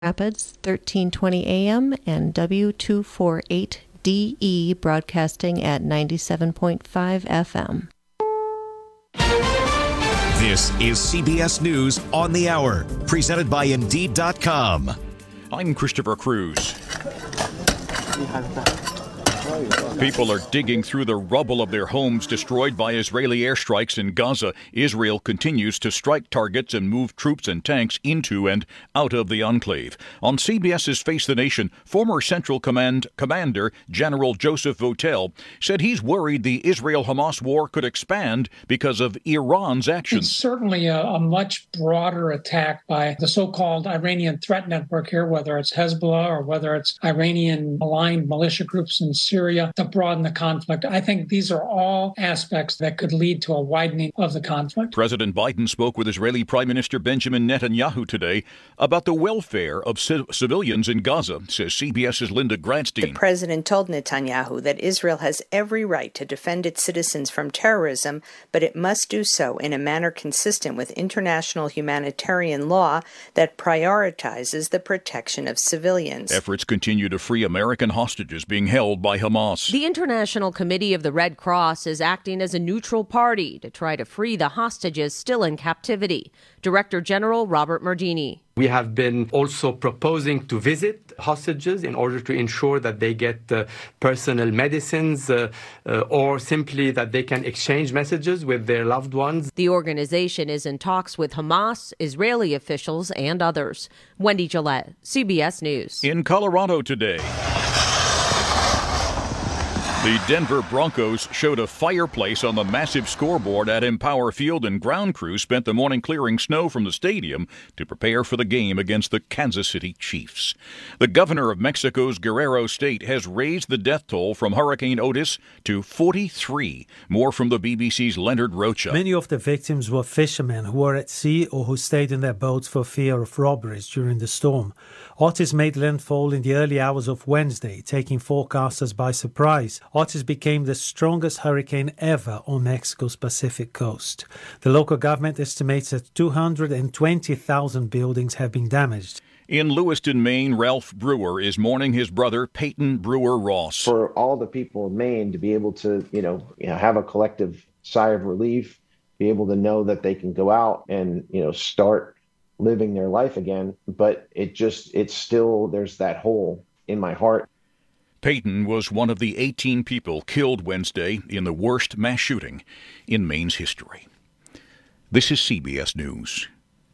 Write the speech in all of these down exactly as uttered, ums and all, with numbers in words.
Rapids, thirteen twenty A M, and W two forty-eight D E broadcasting at ninety-seven point five F M. This is C B S News on the Hour, presented by Indeed dot com. I'm Christopher Cruz. People are digging through the rubble of their homes destroyed by Israeli airstrikes in Gaza. Israel continues to strike targets and move troops and tanks into and out of the enclave. On CBS's Face the Nation, former Central Command Commander General Joseph Votel said he's worried the Israel-Hamas war could expand because of Iran's actions. It's certainly a, a much broader attack by the so-called Iranian threat network here, whether it's Hezbollah or whether it's Iranian-aligned militia groups in Syria, to broaden the conflict. I think these are all aspects that could lead to a widening of the conflict. President Biden spoke with Israeli Prime Minister Benjamin Netanyahu today about the welfare of c- civilians in Gaza, says CBS's Linda Gradstein. The president told Netanyahu that Israel has every right to defend its citizens from terrorism, but it must do so in a manner consistent with international humanitarian law that prioritizes the protection of civilians. Efforts continue to free American hostages being held by Hamas. The International Committee of the Red Cross is acting as a neutral party to try to free the hostages still in captivity. Director General Robert Mardini. We have been also proposing to visit hostages in order to ensure that they get uh, personal medicines uh, uh, or simply that they can exchange messages with their loved ones. The organization is in talks with Hamas, Israeli officials, and others. Wendy Gillette, C B S News. In Colorado today, the Denver Broncos showed a fireplace on the massive scoreboard at Empower Field, and ground crews spent the morning clearing snow from the stadium to prepare for the game against the Kansas City Chiefs. The governor of Mexico's Guerrero State has raised the death toll from Hurricane Otis to forty-three. More from the B B C's Leonard Rocha. Many of the victims were fishermen who were at sea or who stayed in their boats for fear of robberies during the storm. Otis made landfall in the early hours of Wednesday, taking forecasters by surprise. Otis became the strongest hurricane ever on Mexico's Pacific coast. The local government estimates that two hundred twenty thousand buildings have been damaged. In Lewiston, Maine, Ralph Brewer is mourning his brother, Peyton Brewer Ross. For all the people in Maine to be able to, you know, you know, have a collective sigh of relief, be able to know that they can go out and, you know, start living their life again. But it just, it's still, there's that hole in my heart. Peyton was one of the eighteen people killed Wednesday in the worst mass shooting in Maine's history. This is C B S News.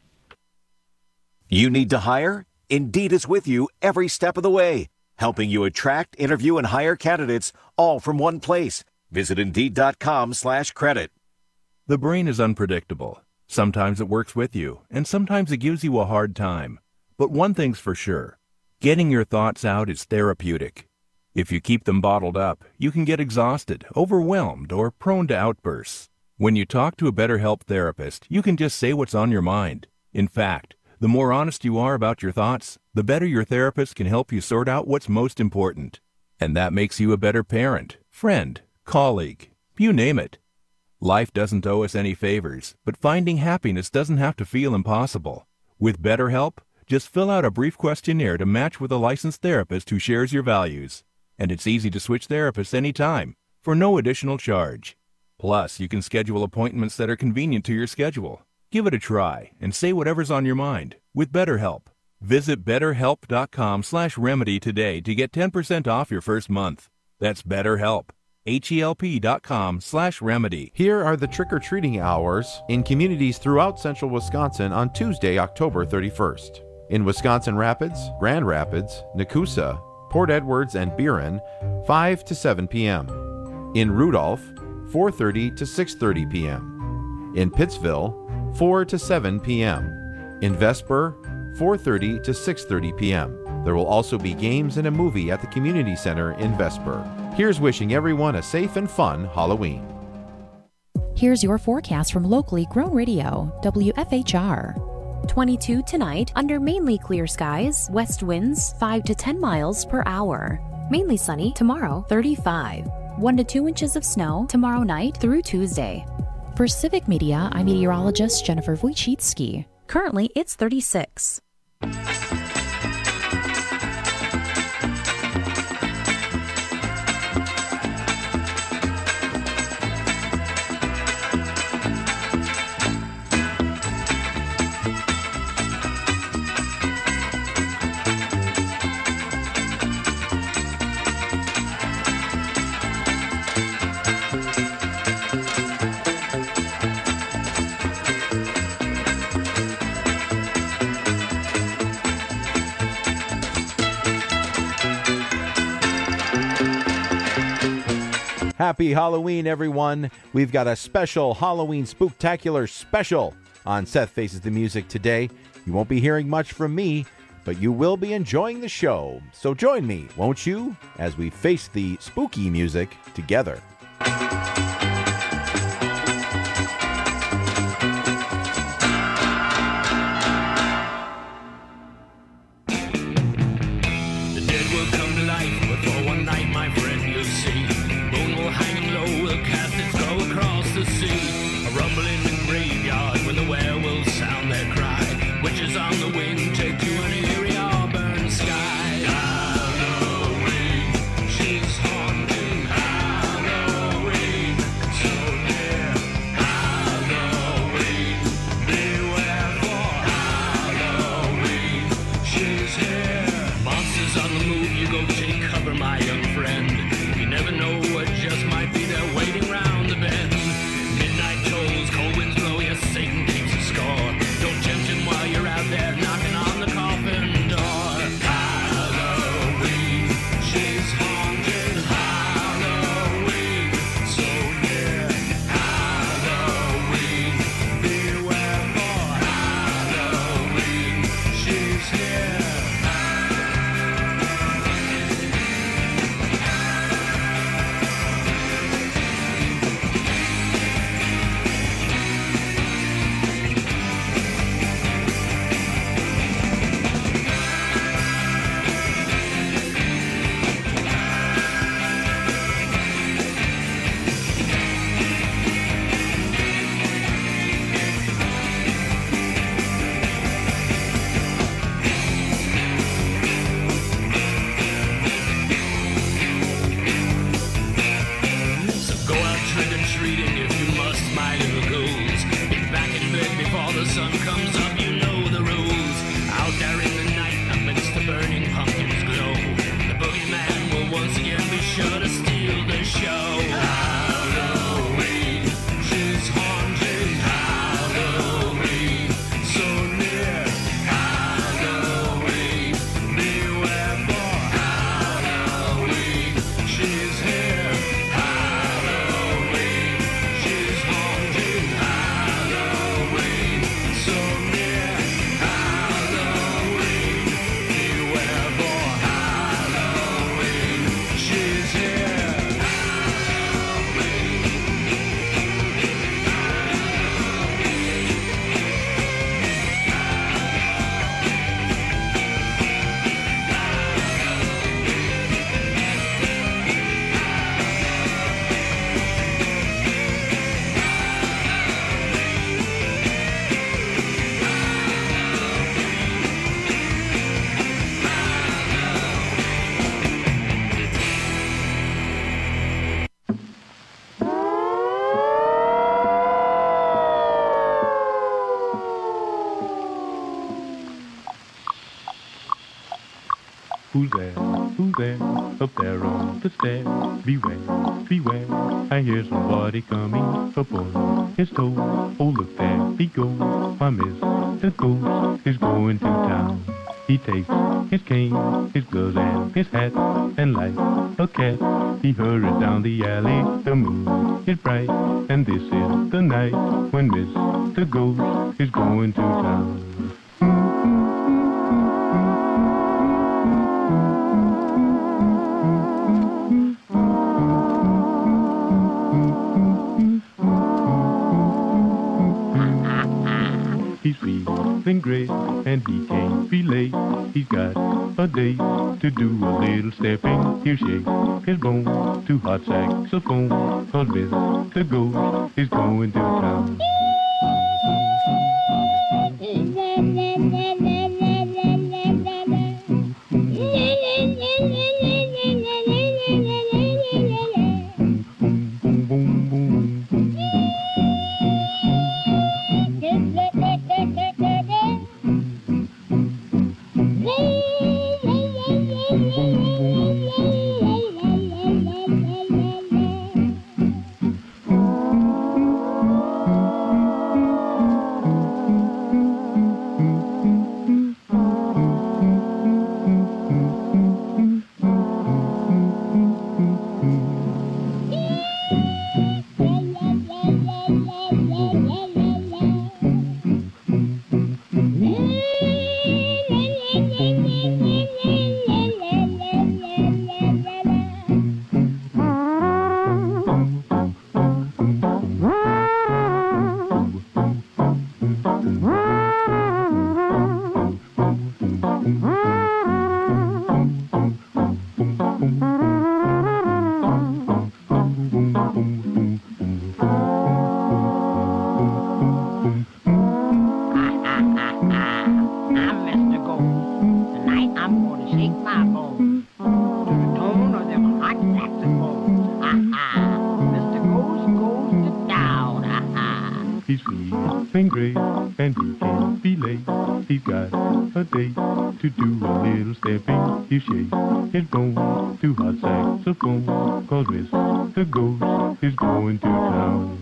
You need to hire? Indeed is with you every step of the way, helping you attract, interview, and hire candidates all from one place. Visit Indeed.com slash credit. The brain is unpredictable. Sometimes it works with you, and sometimes it gives you a hard time. But one thing's for sure, getting your thoughts out is therapeutic. If you keep them bottled up, you can get exhausted, overwhelmed, or prone to outbursts. When you talk to a BetterHelp therapist, you can just say what's on your mind. In fact, the more honest you are about your thoughts, the better your therapist can help you sort out what's most important. And that makes you a better parent, friend, colleague, you name it. Life doesn't owe us any favors, but finding happiness doesn't have to feel impossible. With BetterHelp, just fill out a brief questionnaire to match with a licensed therapist who shares your values. And it's easy to switch therapists anytime, for no additional charge. Plus, you can schedule appointments that are convenient to your schedule. Give it a try and say whatever's on your mind with BetterHelp. Visit betterhelp.com slash remedy today to get ten percent off your first month. That's BetterHelp. H-E-L-P dot com slash remedy. Here are the trick-or-treating hours in communities throughout central Wisconsin on Tuesday, October thirty-first. In Wisconsin Rapids, Grand Rapids, Nakusa, Port Edwards, and Buren, five to seven p.m. In Rudolph, four thirty to six thirty p.m. In Pittsville, four to seven p.m. In Vesper, four thirty to six thirty p.m. There will also be games and a movie at the Community Center in Vesper. Here's wishing everyone a safe and fun Halloween. Here's your forecast from locally grown radio, W F H R. twenty-two tonight, under mainly clear skies, west winds five to ten miles per hour. Mainly sunny tomorrow, thirty-five. one to two inches of snow tomorrow night through Tuesday. For Civic Media, I'm meteorologist Jennifer Wojcicki. Currently, it's thirty-six. Happy Halloween, everyone. We've got a special Halloween Spooktacular special on Seth Faces the Music today. You won't be hearing much from me, but you will be enjoying the show. So join me, won't you, as we face the spooky music together. Who's there? Who's there? Up there on the stair. Beware, beware. I hear somebody coming up on his toes. Oh, look there he goes. Why, Mister Ghost is going to town. He takes his cane, his gloves, and his hat, and like a cat, he hurries down the alley. The moon is bright, and this is the night when Mister Ghost is going to town. He's feeling great, and he can't be late. He's got a date to do a little stepping. He'll shake his bone to hot saxophone, 'cause Mister Ghost is going to town. shake my bones to the tone of them hot saxophones. Ha-ha. Mister Ghost goes to town. Ha-ha. He's sweet and great, and he can't be late. He's got a date to do a little stepping. You shake his bones to hot saxophone, 'cause Mister Ghost is going to town.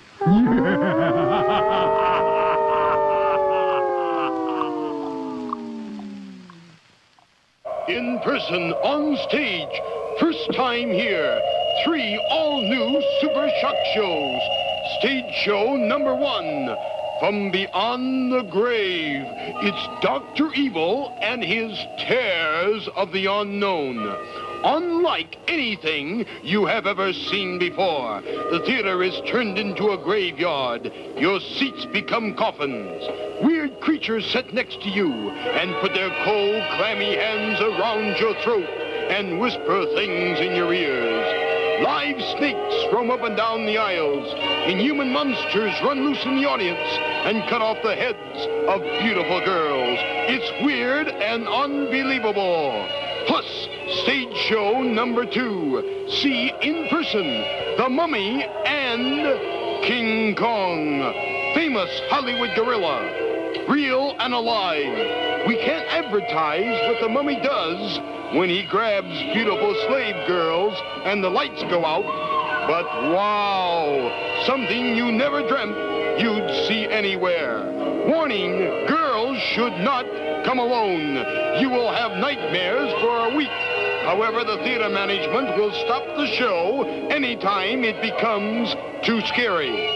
In person, on stage, first time here, three all-new Super Shock shows. Stage show number one, from beyond the grave, it's Doctor Evil and his Terrors of the Unknown. Unlike anything you have ever seen before, the theater is turned into a graveyard. Your seats become coffins. Weird creatures sit next to you and put their cold, clammy hands around your throat and whisper things in your ears. Live snakes roam up and down the aisles. Inhuman monsters run loose in the audience and cut off the heads of beautiful girls. It's weird and unbelievable. Plus, stage show number two. See in person The Mummy and King Kong. Famous Hollywood gorilla. Real and alive. We can't advertise what the Mummy does when he grabs beautiful slave girls and the lights go out. But wow, something you never dreamt you'd see anywhere. Warning, girls should not come alone. You will have nightmares for a week. However, the theater management will stop the show anytime it becomes too scary.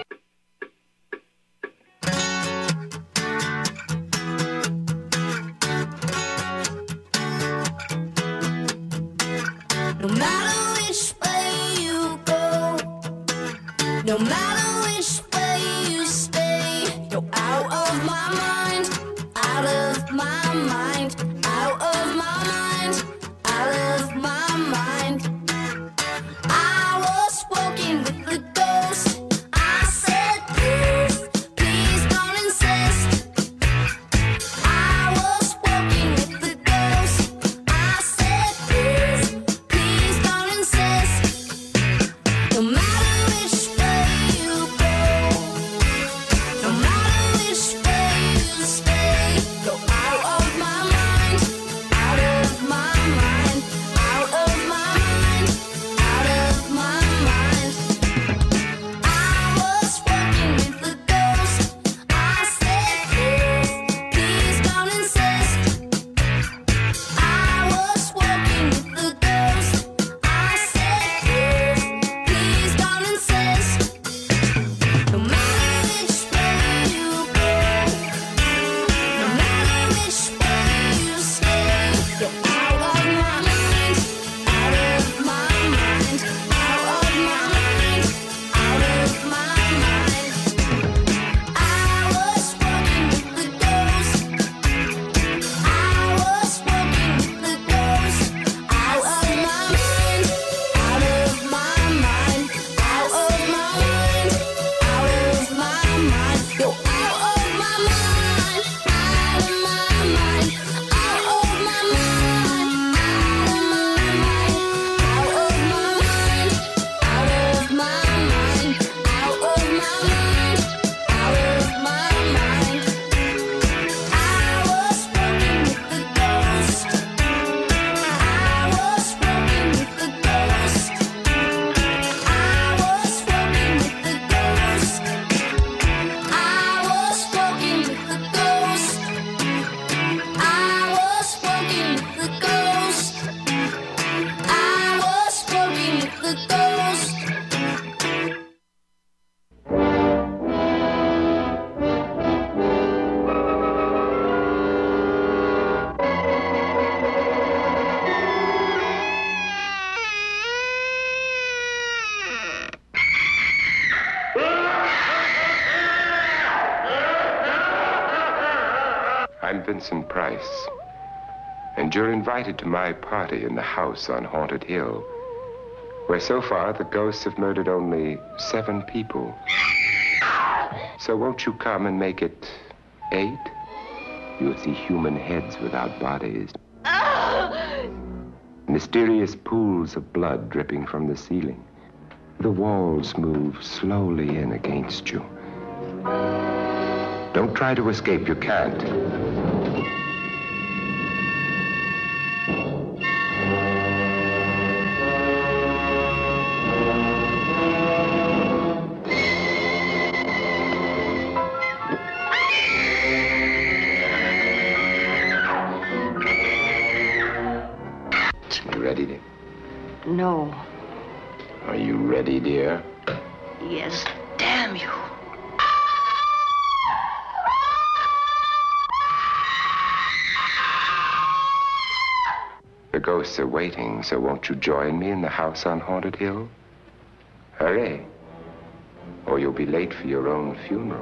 No matter which way you go, no matter which way you stay, you're out of my mind, out of my mind, out of my mind, out of my mind. I was walking with the ghost. I said, please, please don't insist. I was walking with the ghost. I said, please, please don't insist. No matter which way you go, no matter which way you stay, you're out of my mind, out of my mind, out of my mind, out of my mind. I was walking with the ghost. I said, please, please don't insist. I was walking with the ghost. I said, please, please don't insist. No matter which way you go, no matter which way you stay, you're out of my mind, out of my mind, out of my mind, out of my mind. I was walking with the ghost. I was walking with the ghost. Out of my mind, out of my mind, out of my mind, out of my mind. You're out of my mind, out of my mind, out of my mind, out of my mind, out of my mind, out of my mind, out of my mind, out of my mind. I was walking with the ghost. I was walking with the ghost. I was walking with the ghost. I was walking with the ghost. I was walking with the ghost. I was walking with the ghost. I'm Vincent Price, and you're invited to my party in the house on Haunted Hill, where so far the ghosts have murdered only seven people. So won't you come and make it eight? You'll see human heads without bodies. Ah! mysterious pools of blood dripping from the ceiling. The walls move slowly in against you. Don't try to escape, you can't. You ready, dear? No. Are you ready, dear? Yes, damn you. The ghosts are waiting, so won't you join me in the house on Haunted Hill? Hurry, or you'll be late for your own funeral.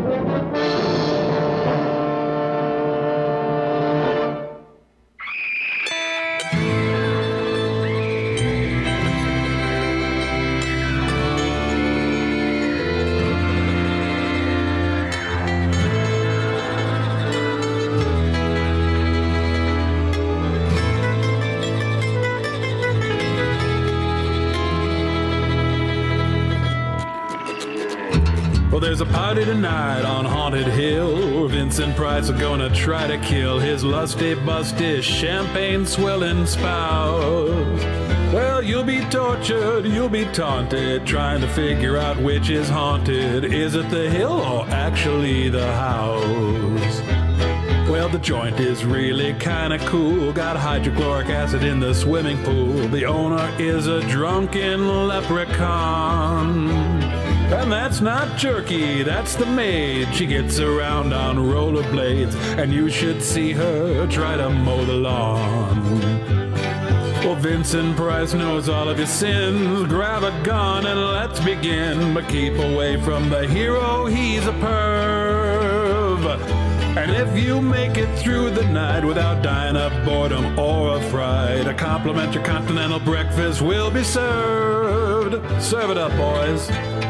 Well, there's a party tonight on Haunted Hill. Vincent Price are gonna try to kill his lusty, busty, champagne-swilling spouse. Well, you'll be tortured, you'll be taunted, trying to figure out which is haunted. Is it the hill or actually the house? Well, the joint is really kinda cool. Got hydrochloric acid in the swimming pool. The owner is a drunken leprechaun. And that's not jerky, that's the maid. She gets around on rollerblades, and you should see her try to mow the lawn. Well, Vincent Price knows all of your sins. Grab a gun and let's begin. But keep away from the hero, he's a perv. And if you make it through the night without dying of boredom or a fright, a complimentary continental breakfast will be served. Serve it up, boys.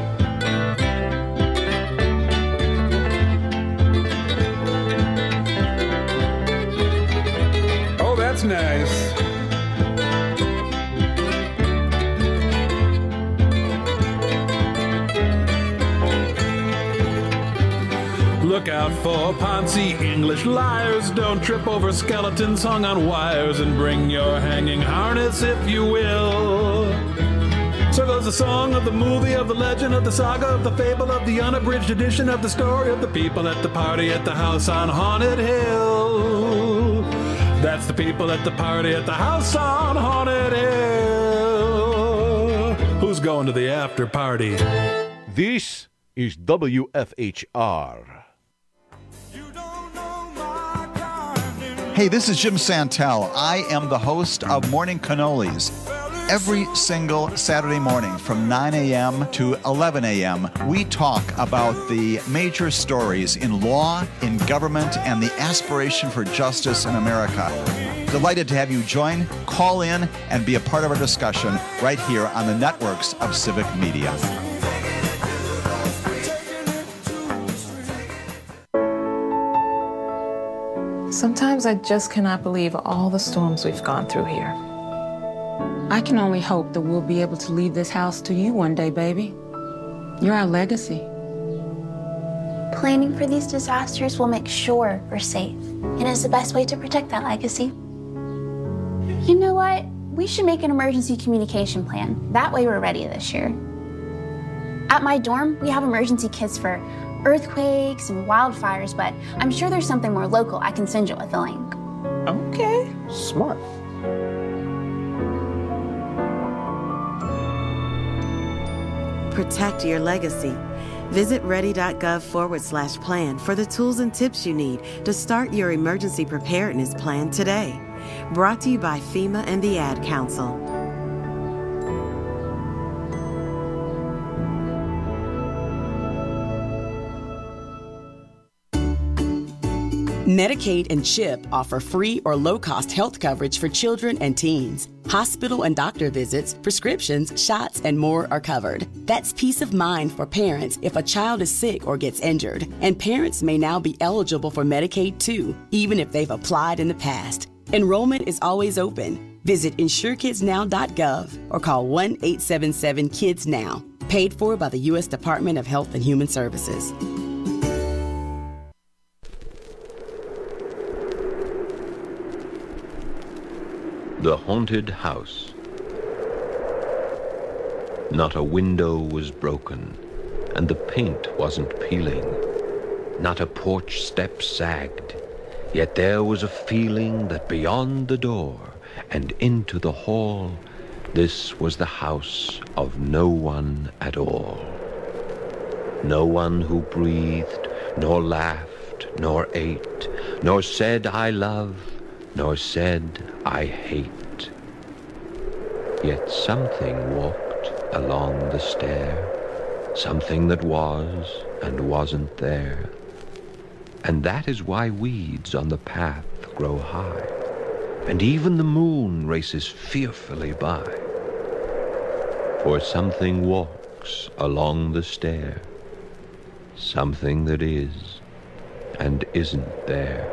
That's nice. Look out for Ponzi English liars. Don't trip over skeletons hung on wires, and bring your hanging harness if you will. So goes the song of the movie, of the legend, of the saga, of the fable, of the unabridged edition of the story of the people at the party at the house on Haunted Hill. That's the people at the party at the house on Haunted Hill. Who's going to the after party? This is W F H R. Hey, this is Jim Santel. I am the host of Morning Cannolis. Every single Saturday morning from nine a.m. to eleven a.m., we talk about the major stories in law, in government, and the aspiration for justice in America. Delighted to have you join, call in, and be a part of our discussion right here on the networks of Civic Media. Sometimes I just cannot believe all the storms we've gone through here. I can only hope that we'll be able to leave this house to you one day, baby. You're our legacy. Planning for these disasters will make sure we're safe, and is the best way to protect that legacy. You know what? We should make an emergency communication plan. That way we're ready this year. At my dorm, we have emergency kits for earthquakes and wildfires, but I'm sure there's something more local I can send you with a link. Okay, smart. Protect your legacy. Visit ready.gov forward slash plan for the tools and tips you need to start your emergency preparedness plan today. Brought to you by FEMA and the Ad Council. Medicaid and CHIP offer free or low-cost health coverage for children and teens. Hospital and doctor visits, prescriptions, shots, and more are covered. That's peace of mind for parents if a child is sick or gets injured. And parents may now be eligible for Medicaid too, even if they've applied in the past. Enrollment is always open. Visit insure kids now dot gov or call one eight seven seven kids now. Paid for by the U S Department of Health and Human Services. The Haunted House. Not a window was broken, and the paint wasn't peeling. Not a porch step sagged, yet there was a feeling that beyond the door and into the hall, this was the house of no one at all. No one who breathed, nor laughed, nor ate, nor said I love, nor said I hate. Yet something walked along the stair, something that was and wasn't there. And that is why weeds on the path grow high, and even the moon races fearfully by. For something walks along the stair, something that is and isn't there.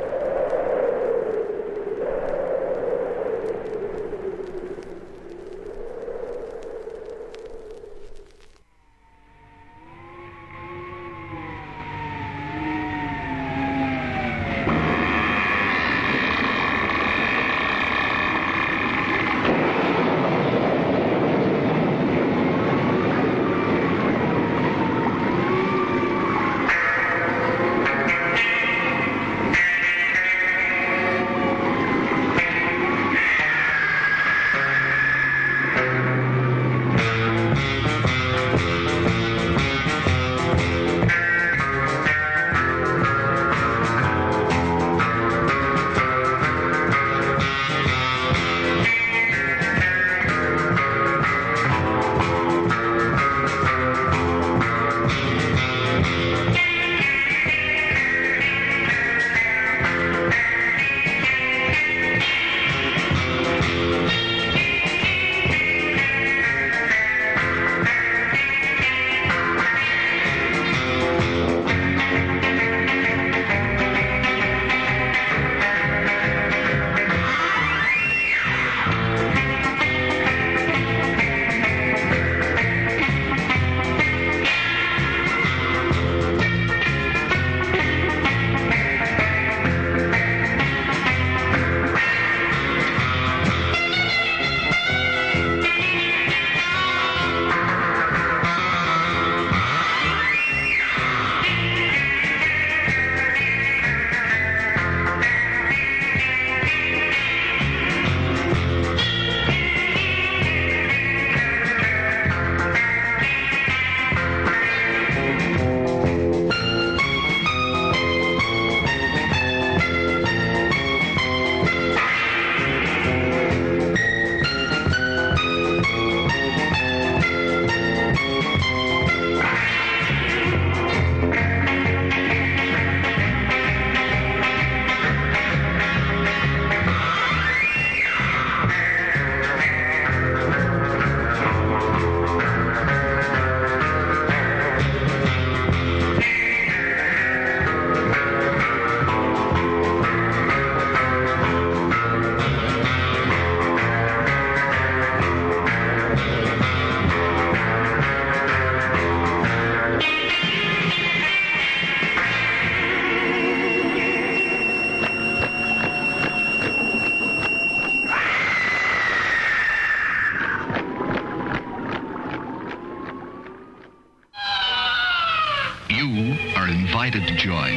You are invited to join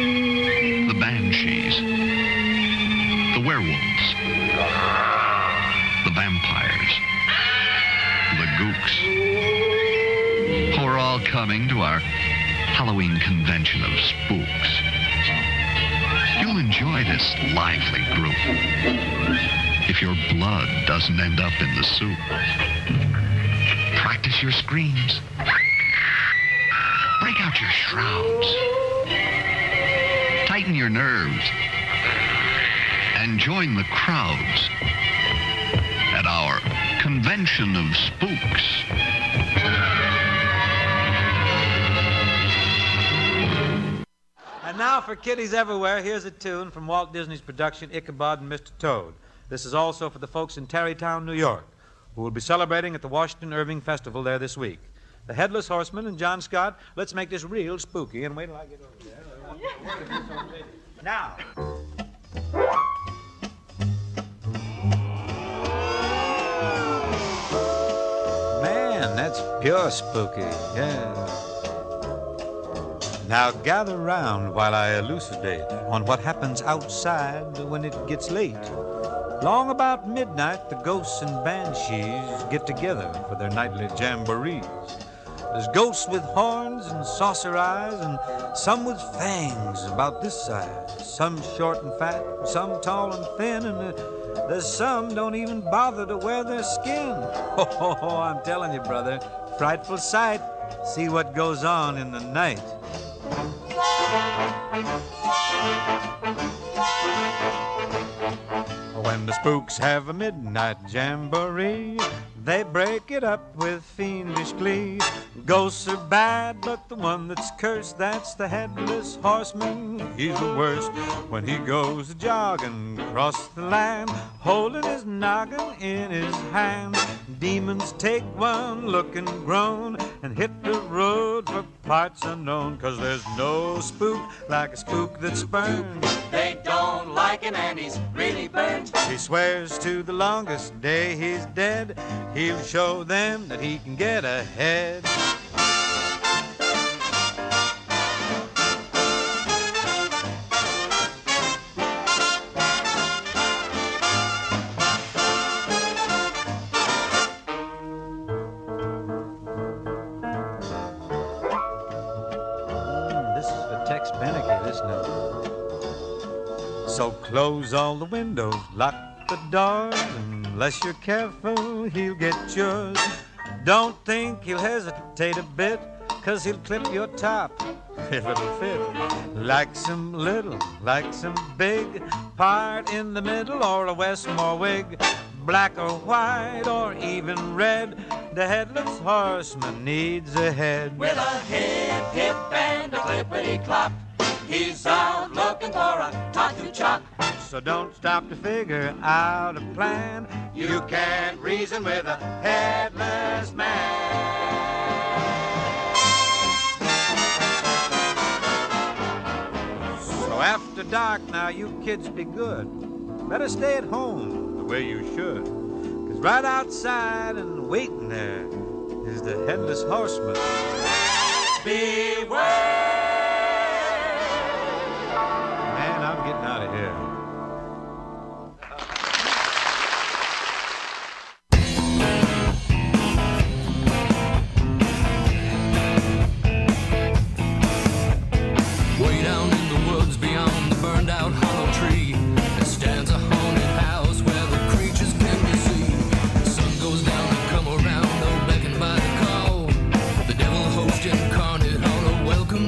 the Banshees, the werewolves, the vampires, the gooks, who are all coming to our Halloween convention of spooks. You'll enjoy this lively group if your blood doesn't end up in the soup. Practice your screams. Break out your shrouds. Tighten your nerves. And join the crowds at our convention of spooks. And now for kiddies everywhere, here's a tune from Walt Disney's production, Ichabod and Mister Toad. This is also for the folks in Tarrytown, New York, who will be celebrating at the Washington Irving Festival there this week. The Headless Horseman and John Scott, let's make this real spooky, and wait till I get over there. Now. Man, that's pure spooky, yeah. Now gather round while I elucidate on what happens outside when it gets late. Long about midnight, the ghosts and banshees get together for their nightly jamborees. There's ghosts with horns and saucer eyes, and some with fangs about this size. Some short and fat, some tall and thin, and uh, there's some don't even bother to wear their skin. Oh, I'm telling you, brother, frightful sight. See what goes on in the night. When the spooks have a midnight jamboree, they break it up with fiendish glee. Ghosts are bad, but the one that's cursed, that's the Headless Horseman. He's the worst when he goes jogging across the land, holding his noggin in his hand. Demons take one look and groan and hit the road for parts unknown, 'cause there's no spook like a spook that's burned. They don't like him and he's really burnt. He swears to the longest day he's dead, he'll show them that he can get ahead. So close all the windows, lock the doors, unless you're careful, he'll get yours. Don't think he'll hesitate a bit, 'cause he'll clip your top if it'll fit. Like some little, like some big, part in the middle or a Westmore wig. Black or white or even red, the Headless Horseman needs a head. With a hip, hip, and a clippity-clop, he's out looking for a tot to chop. So don't stop to figure out a plan. You can't reason with a headless man. So after dark now, you kids be good. Better stay at home the way you should. 'Cause right outside and waiting there is the Headless Horseman. Beware! I'm getting out of here. Way down in the woods beyond the burned out hollow tree, there stands a haunted house where the creatures can be seen. The sun goes down and come around, no beckoned by the call. The devil host incarnate on a welcome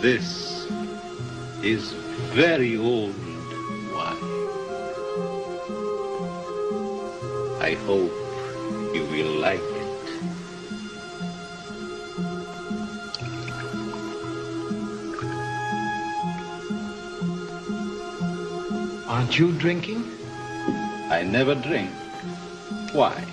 This is very old wine. I hope you will like it. Aren't you drinking? I never drink. Why?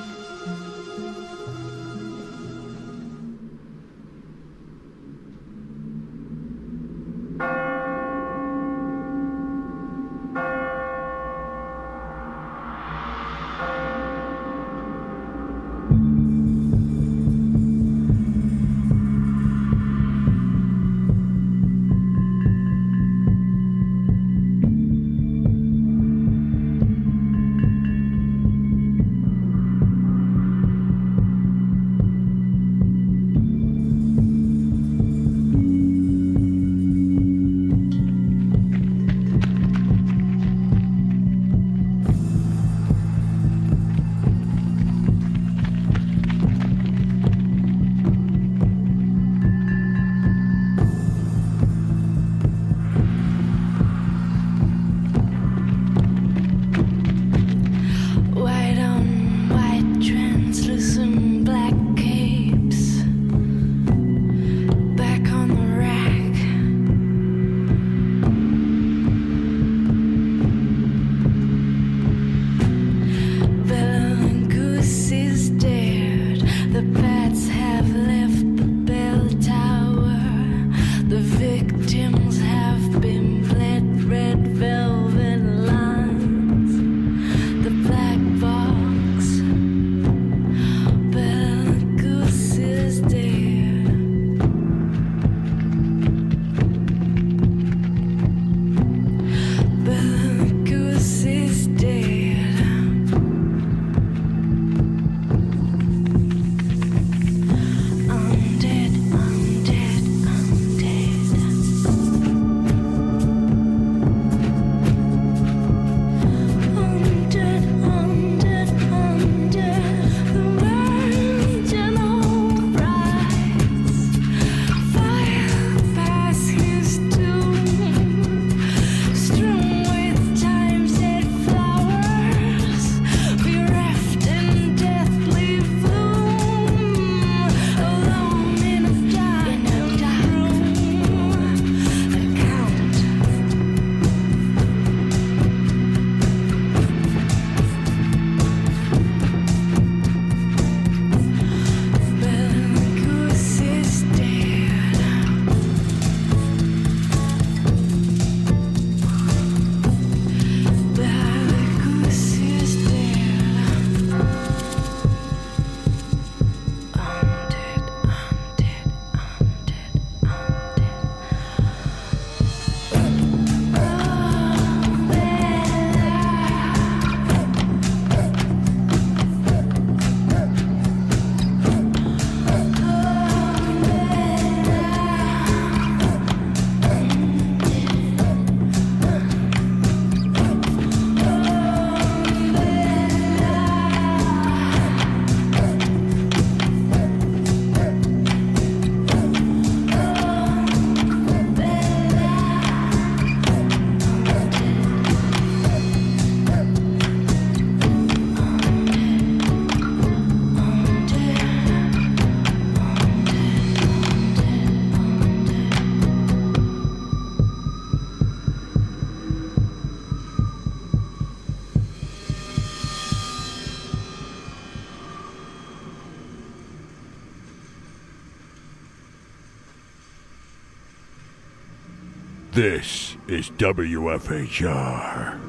This is W F H R.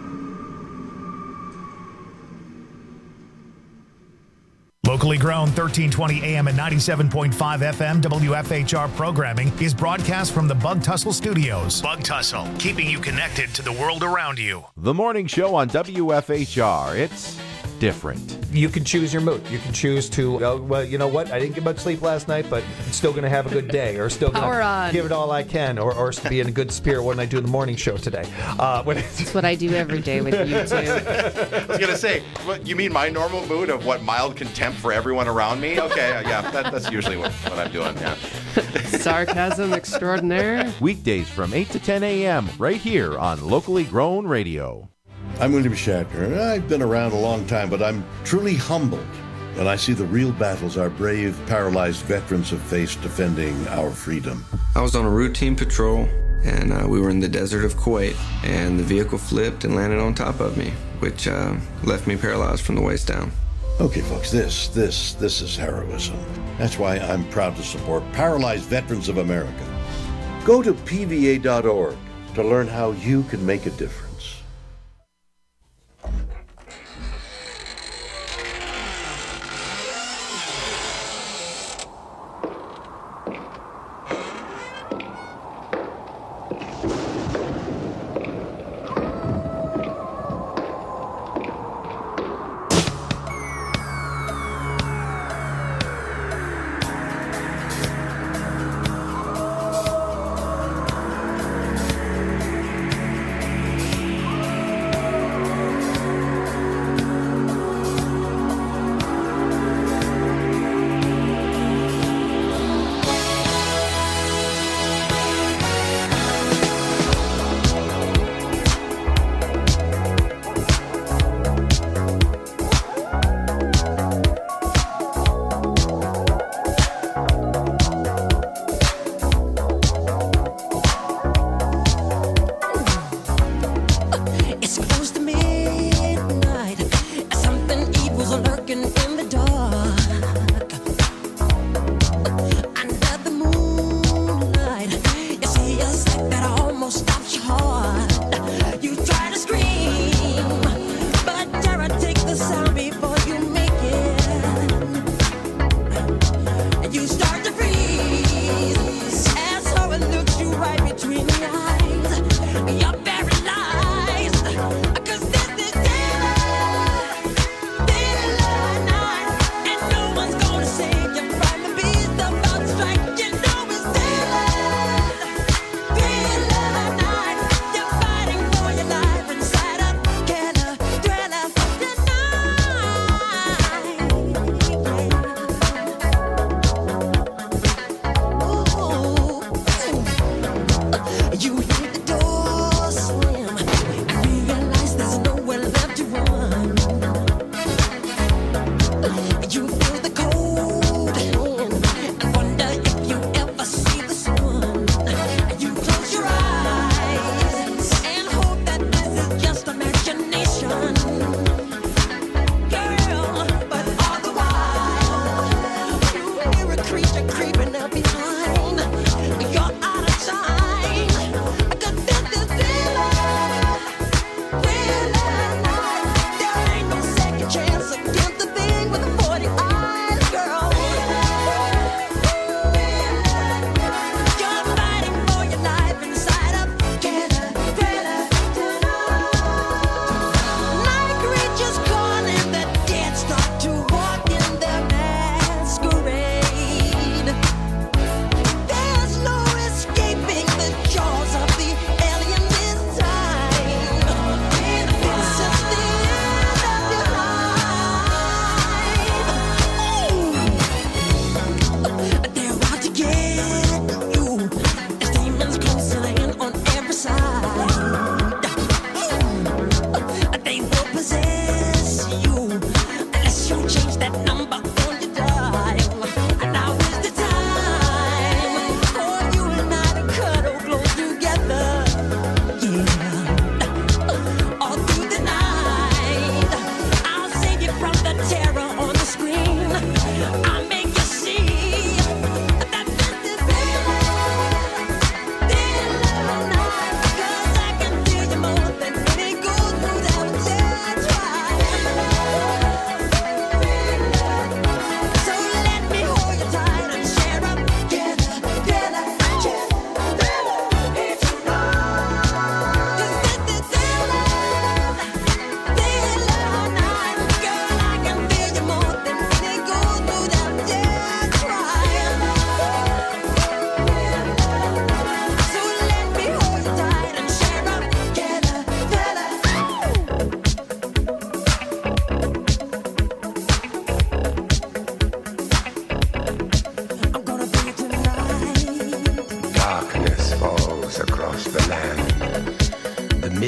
Locally grown thirteen twenty A M and ninety-seven point five F M W F H R programming is broadcast from the Bug Tussle Studios. Bug Tussle, keeping you connected to the world around you. The morning show on W F H R. It's different. You can choose your mood. You can choose to, oh, well, you know what? I didn't get much sleep last night, but I'm still going to have a good day, or still going to give it all I can, or, or be in a good spirit when I do the morning show today. Uh, when That's what I do every day with you, too. I was going to say, what, you mean my normal mood of what, mild contempt for everyone around me? Okay, uh, yeah, that, that's usually what, what I'm doing, yeah. Sarcasm extraordinaire. Weekdays from eight to ten a.m. right here on Locally Grown Radio. I'm William Shatner. I've been around a long time, but I'm truly humbled when I see the real battles our brave, paralyzed veterans have faced defending our freedom. I was on a routine patrol, and uh, we were in the desert of Kuwait, and the vehicle flipped and landed on top of me, which uh, left me paralyzed from the waist down. Okay, folks, this, this, this is heroism. That's why I'm proud to support Paralyzed Veterans of America. Go to P V A dot org to learn how you can make a difference.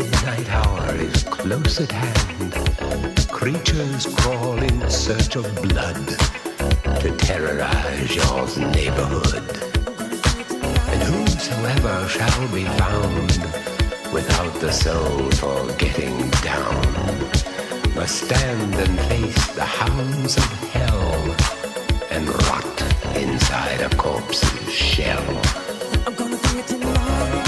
midnight hour is close at hand. Creatures crawl in search of blood to terrorize your neighborhood. And whosoever shall be found without the soul for getting down must stand and face the hounds of hell and rot inside a corpse's shell. I'm gonna see it tonight.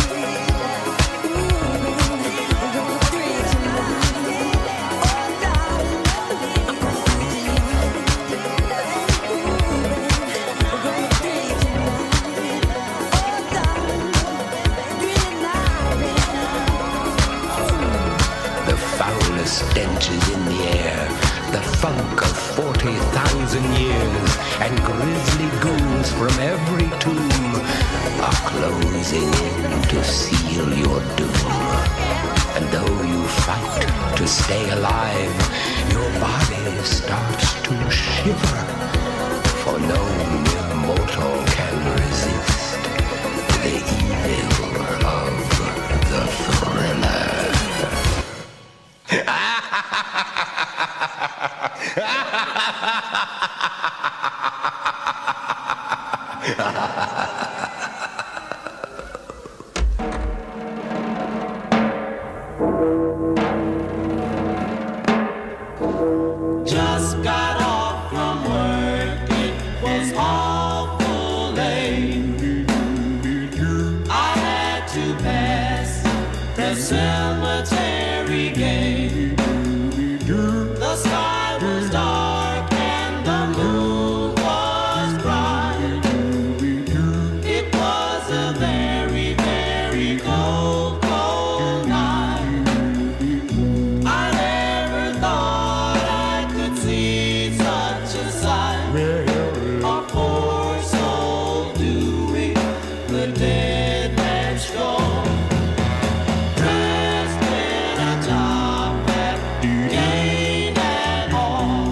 Stench is in the air, the funk of forty thousand years, and grisly ghouls from every tomb are closing in to seal your doom. And though you fight to stay alive, your body starts to shiver, for no mere mortal can resist the evil of the thriller. Just got off from work, it was awful late. I had to pass the cemetery gate. The sky was dark and the moon was bright. It was a very, very cold, cold night. I never thought I could see such a sight. A poor soul doing the dead man's stroll, dressed in a top hat, gained and all.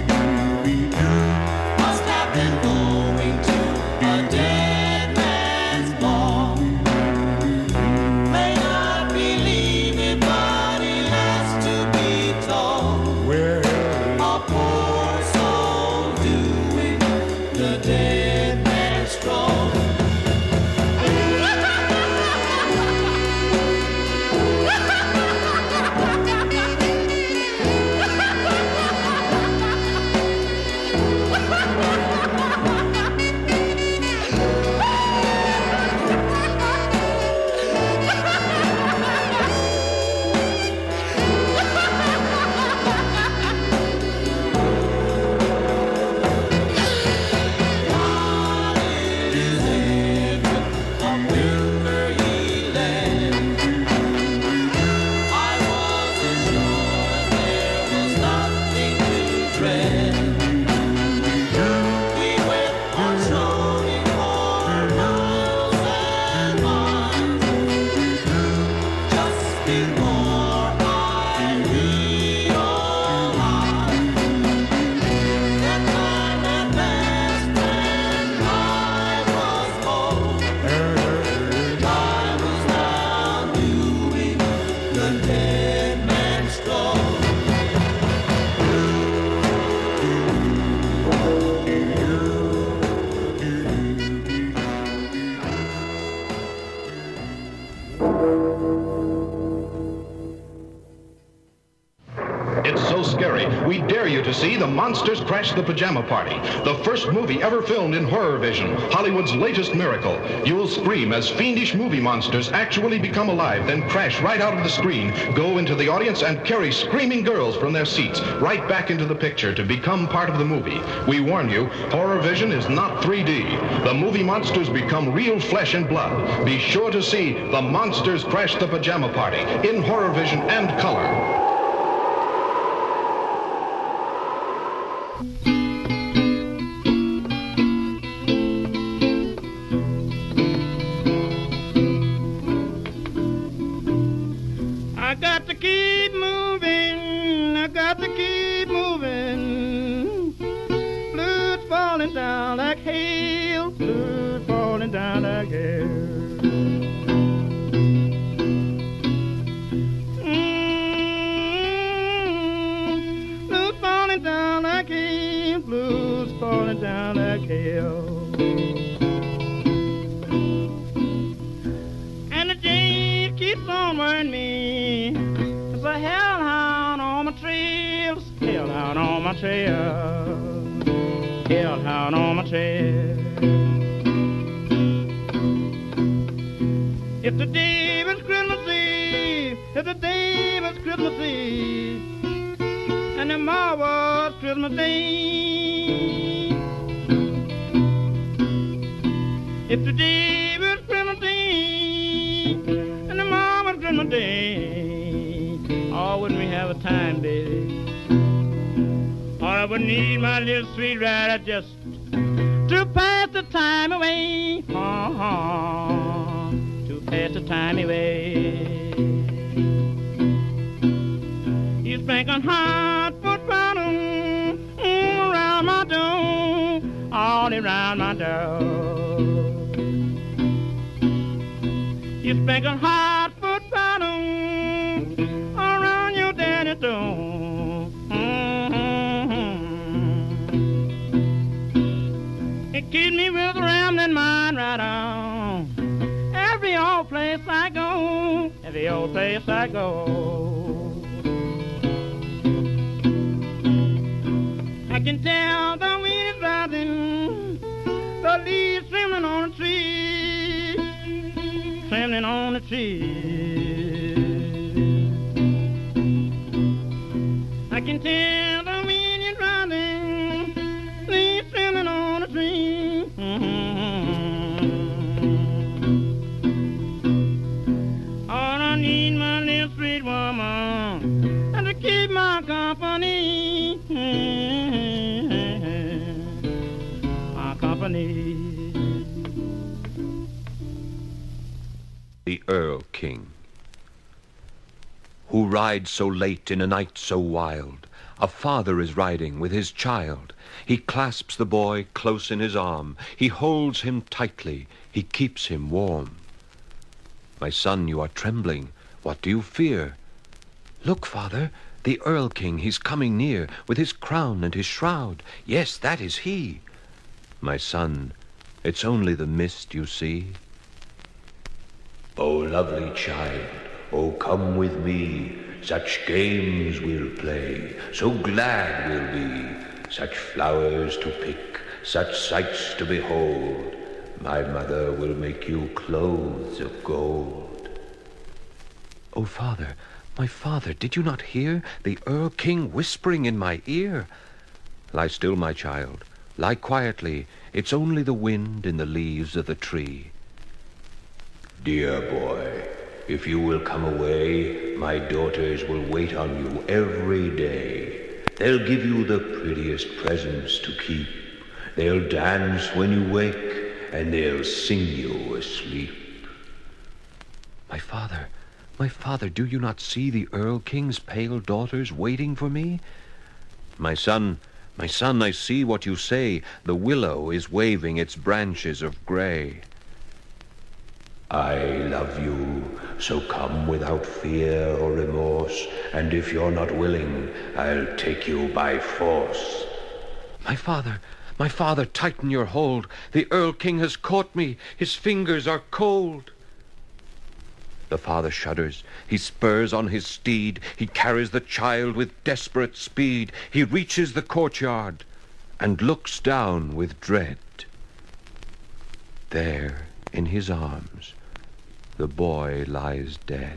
Must have been going to a dead man's ball. May not believe it, but it has to be told. A poor soul doing the dead man's stroll. It's so scary, we dare you to see The Monsters Crash the Pajama Party, the first movie ever filmed in Horror Vision, Hollywood's latest miracle. You'll scream as fiendish movie monsters actually become alive, then crash right out of the screen, go into the audience, and carry screaming girls from their seats right back into the picture to become part of the movie. We warn you, Horror Vision is not three D. The movie monsters become real flesh and blood. Be sure to see The Monsters Crash the Pajama Party in Horror Vision and color. I got to keep moving, I got to keep moving. Blood falling down like hail, blood falling down like hail. falling down like hell. And the Jane keeps on worrying me. There's a hellhound on my trails, hellhound on my trail, hellhound on my trail. If the day was Christmas Eve, if the day was Christmas Eve, and tomorrow was Christmas Day. If the day was Christmas Eve, and tomorrow was Christmas Day, oh, wouldn't we have a time, baby? Oh, I would need my little sweet rider just to pass the time away. Uh-huh. To pass the time away. He's making hot foot bottom mm, around my door, all around my door. He's making hot foot bottom around your daddy's door. Mm-hmm. It keeps me with a rambling mind right on. Every old place I go, every old place I go. I can tell the wind is rising, the leaves trembling on the tree, trembling on the tree. I can tell the wind is rising, leaves trembling on the tree. Mm-hmm. All I need, my little sweet woman, and to keep my company. The Earl King. Who rides so late in a night so wild? A father is riding with his child. He clasps the boy close in his arm. He holds him tightly. He keeps him warm. My son, you are trembling. What do you fear? Look, father, the Earl King, he's coming near, with his crown and his shroud. Yes, that is he. My son, it's only the mist you see. Oh, lovely child, oh, come with me. Such games we'll play, so glad we'll be. Such flowers to pick, such sights to behold. My mother will make you clothes of gold. Oh, father, my father, did you not hear the Earl King whispering in my ear? Lie still, my child, lie quietly. It's only the wind in the leaves of the tree. Dear boy, if you will come away, my daughters will wait on you every day. They'll give you the prettiest presents to keep. They'll dance when you wake, and they'll sing you asleep. My father, my father, do you not see the Earl King's pale daughters waiting for me? My son, my son, I see what you say. The willow is waving its branches of gray. I love you, so come without fear or remorse, and if you're not willing, I'll take you by force. My father, my father, tighten your hold. The Earl King has caught me. His fingers are cold. The father shudders. He spurs on his steed. He carries the child with desperate speed. He reaches the courtyard and looks down with dread. There, in his arms, the boy lies dead.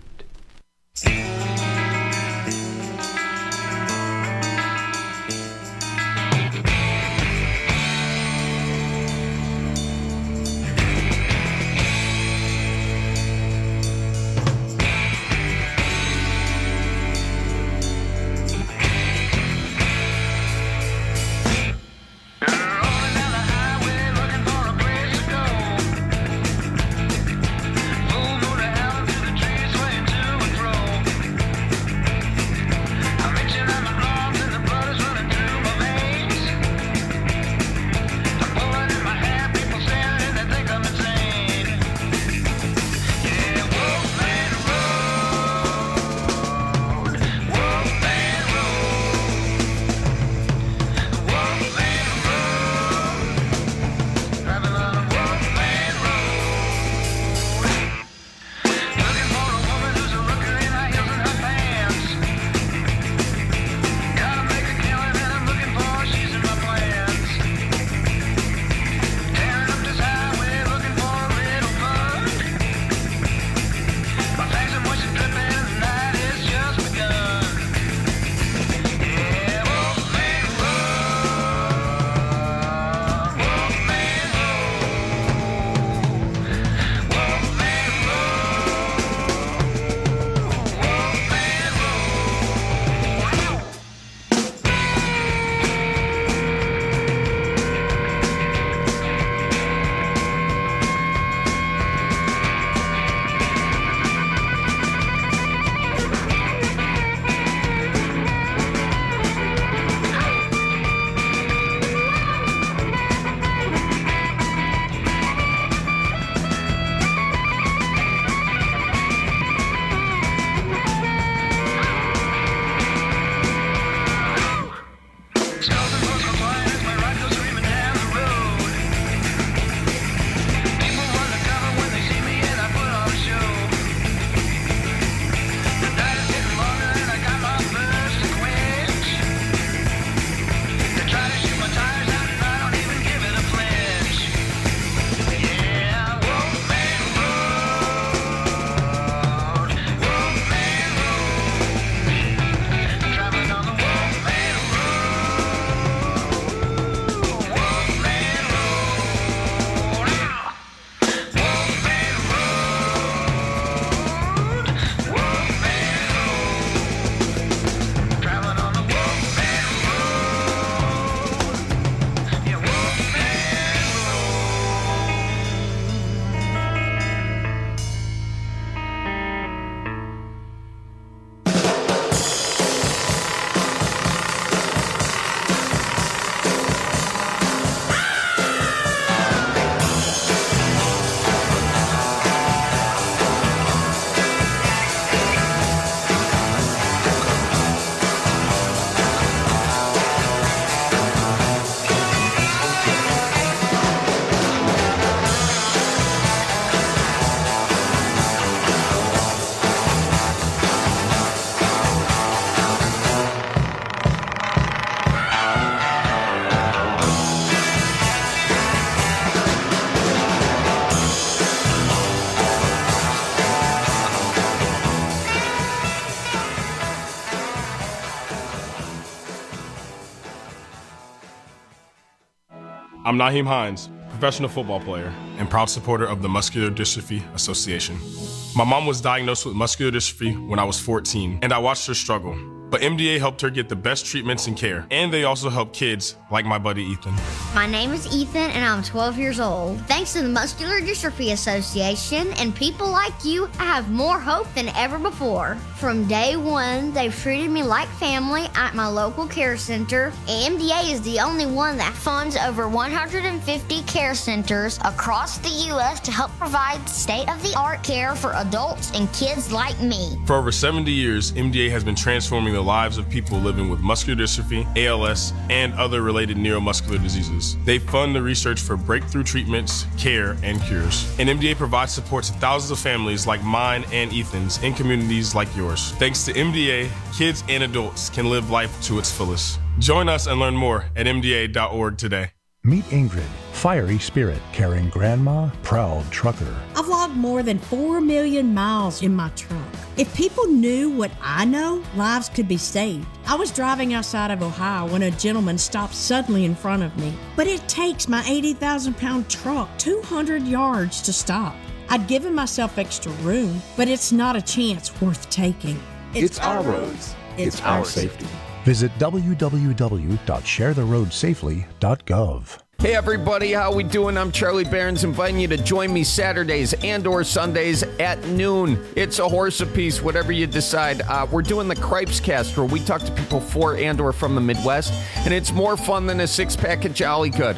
I'm Naheem Hines, professional football player and proud supporter of the Muscular Dystrophy Association. My mom was diagnosed with muscular dystrophy when I was fourteen, and I watched her struggle. But M D A helped her get the best treatments and care, and they also help kids like my buddy Ethan. My name is Ethan, and I'm twelve years old. Thanks to the Muscular Dystrophy Association and people like you, I have more hope than ever before. From day one, they've treated me like family at my local care center. M D A is the only one that funds over one hundred fifty care centers across the U S to help provide state-of-the-art care for adults and kids like me. For over seventy years, M D A has been transforming the lives of people living with muscular dystrophy, A L S, and other related neuromuscular diseases. They fund the research for breakthrough treatments, care, and cures. And M D A provides support to thousands of families like mine and Ethan's in communities like yours. Thanks to M D A, kids and adults can live life to its fullest. Join us and learn more at M D A dot org today. Meet Ingrid, fiery spirit, caring grandma, proud trucker. I've logged more than four million miles in my truck. If people knew what I know, lives could be saved. I was driving outside of Ohio when a gentleman stopped suddenly in front of me. But it takes my eighty thousand pound truck two hundred yards to stop. I'd given myself extra room, but it's not a chance worth taking. It's, it's our roads. It's, it's our safety. Visit w w w dot share the road safely dot gov. Hey everybody, how we doing? I'm Charlie Barons, inviting you to join me Saturdays and or Sundays at noon. It's a horse apiece, whatever you decide. Uh, we're doing the Cripes Cast, where we talk to people for and or from the Midwest, and it's more fun than a six-pack of Jolly Good.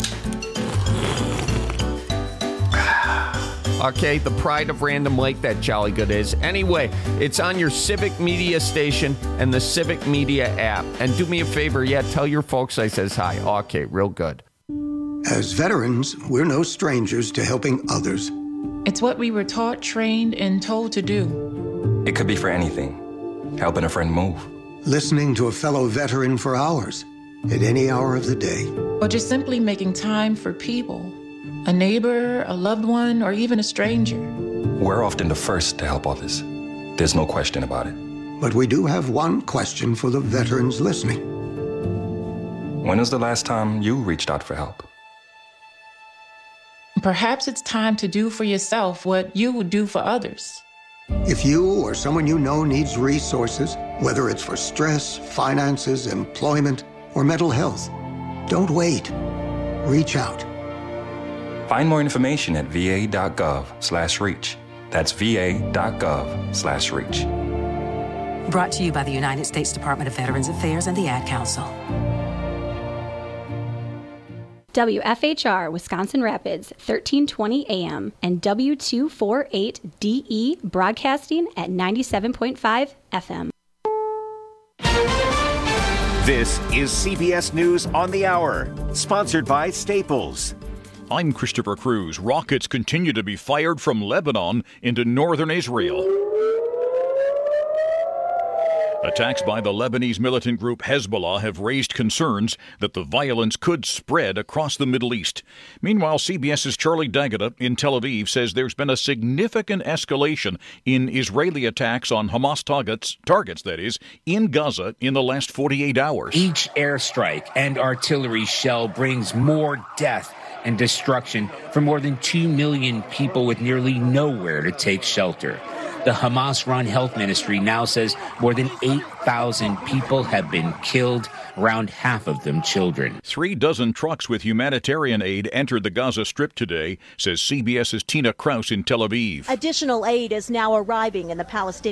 Okay, the pride of Random Lake, that Jolly Good is. Anyway, it's on your Civic Media station and the Civic Media app. And do me a favor, yeah, tell your folks I says hi. Okay, real good. As veterans, we're no strangers to helping others. It's what we were taught, trained, and told to do. It could be for anything. Helping a friend move. Listening to a fellow veteran for hours, at any hour of the day. Or just simply making time for people. A neighbor, a loved one, or even a stranger. We're often the first to help others. There's no question about it. But we do have one question for the veterans listening. When was the last time you reached out for help? Perhaps it's time to do for yourself what you would do for others. If you or someone you know needs resources, whether it's for stress, finances, employment, or mental health, don't wait. Reach out. Find more information at v a dot gov slash reach. That's v a dot gov slash reach. Brought to you by the United States Department of Veterans Affairs and the Ad Council. W F H R Wisconsin Rapids, thirteen twenty A M, and W two forty-eight D E broadcasting at ninety-seven point five F M. This is C B S News on the Hour, sponsored by Staples. I'm Christopher Cruz. Rockets continue to be fired from Lebanon into northern Israel. Attacks by the Lebanese militant group Hezbollah have raised concerns that the violence could spread across the Middle East. Meanwhile, CBS's Charlie D'Agata in Tel Aviv says there's been a significant escalation in Israeli attacks on Hamas targets, targets that is, in Gaza in the last forty-eight hours. Each airstrike and artillery shell brings more death and destruction for more than two million people with nearly nowhere to take shelter. The Hamas-run health ministry now says more than eight thousand people have been killed, around half of them children. Three dozen trucks with humanitarian aid entered the Gaza Strip today, says CBS's Tina Kraus in Tel Aviv. Additional aid is now arriving in the Palestinian